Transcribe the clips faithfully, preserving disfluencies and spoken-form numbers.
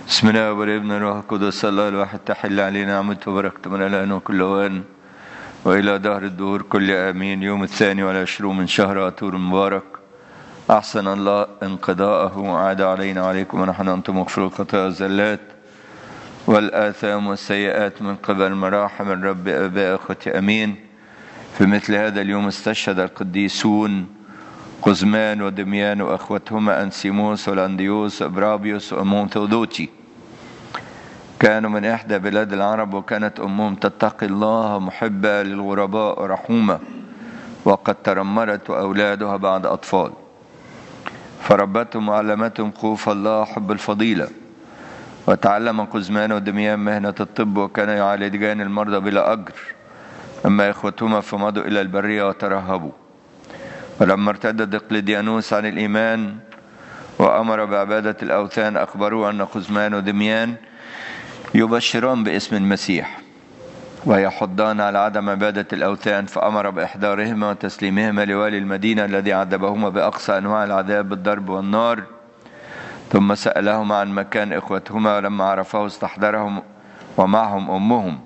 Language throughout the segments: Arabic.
بسم الله والابن والروح القدس الله الواحد تحل علينا نعمته وبركته من الآن وكل وان وإلى دهر الدهور كل آمين. يوم الثاني والعشرون من شهر أتور المبارك، أحسن الله انقضاءه وعاد علينا وعليكم ونحن أنتم مغفور الخطايا والزلات والآثام والسيئات من قبل مراحم الرب آباء أخوتي أمين. في مثل هذا اليوم استشهد القديسون قزمان ودميان وأخوتهما أنسيموس والأنديوس وإبرابيوس وأمهم ثودوتي. كانوا من إحدى بلاد العرب، وكانت أمهم تتقي الله محبة للغرباء ورحومة، وقد ترمرت وأولادها بعد أطفال، فربتهم وعلمتهم خوف الله حب الفضيلة. وتعلم قزمان ودميان مهنة الطب، وكان يعالجان المرضى بلا أجر. أما إخوتهما فمضوا إلى البرية وترهبوا. ولما ارتد دقلديانوس عن الإيمان وأمر بعبادة الأوثان، أخبروه أن قزمان ودميان يبشرون باسم المسيح ويحضان على عدم عبادة الأوثان، فأمر بإحضارهما وتسليمهما لوالي المدينة الذي عذبهما بأقصى أنواع العذاب بالضرب والنار. ثم سألهما عن مكان إخوتهما، ولما عرفه استحضرهم ومعهم أمهم،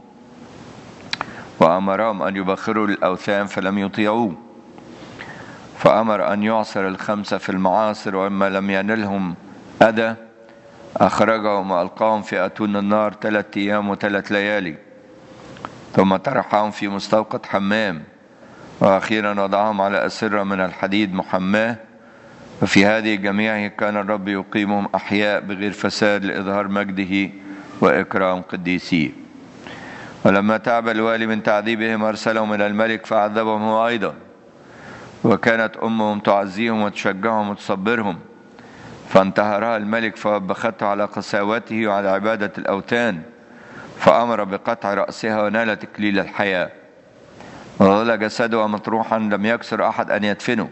وأمرهم أن يبخروا للأوثان فلم يطيعوه. فأمر أن يعصر الخمسة في المعاصر، وإما لم ينلهم أذى أخرجهم وألقاهم في أتون النار ثلاثة أيام وثلاث ليالي، ثم طرحهم في مستوقد حمام، وأخيرا وضعهم على أسرة من الحديد محماه. وفي هذه جميعه كان الرب يقيمهم أحياء بغير فساد لإظهار مجده وإكرام قديسيه. ولما تعب الوالي من تعذيبهم أرسلهم إلى الملك فعذبهم هو أيضا، وكانت أمهم تعزيهم وتشجعهم وتصبرهم. فانتهرها الملك فوبخته على قساوته وعلى عبادة الأوثان، فأمر بقطع رأسها ونالت إكليل الحياة. وظل جسدها مطروحا لم يكسر أحد أن يدفنه.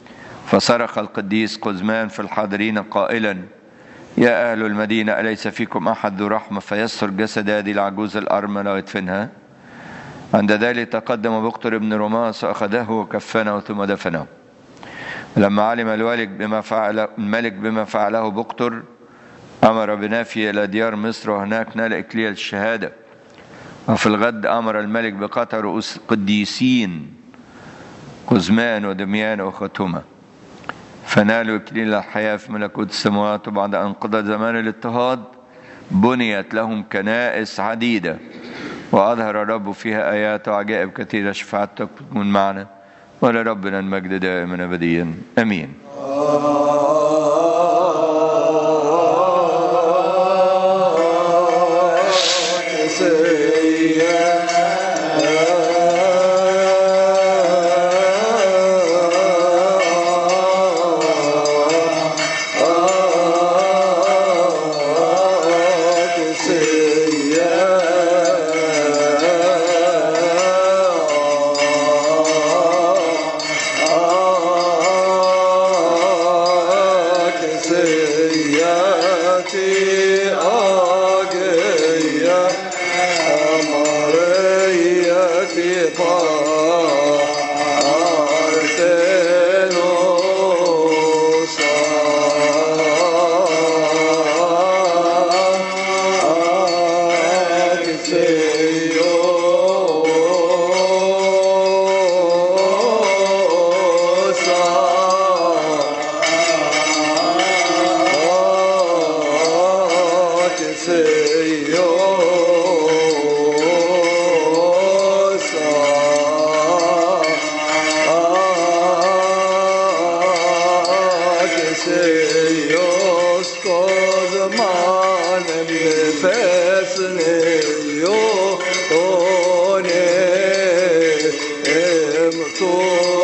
فصرخ القديس قزمان في الحاضرين قائلا: يا أهل المدينة، أليس فيكم أحد ذو رحمة فيستر جسد هذه العجوز الأرملة ويدفنها؟ عند ذلك تقدم بقتر ابن روماس وأخذه وكفنه ثم دفنه. لما علم الملك بما فعل الملك بما فعله بقتر، أمر بنافيه إلى ديار مصر، وهناك نال إكليل الشهادة. وفي الغد أمر الملك بقطع رؤوس قديسين قزمان ودميان وأخوتهما، فنالوا إكليل الحياة في ملكوت السماوات. وبعد أن قضى زمان الاضطهاد بنيت لهم كنائس عديدة، وأظهر الرب فيها آيات وعجائب كثيرة. شفاعتك تكون معنا، ولربنا المجد دائما أبديا آمين. Oh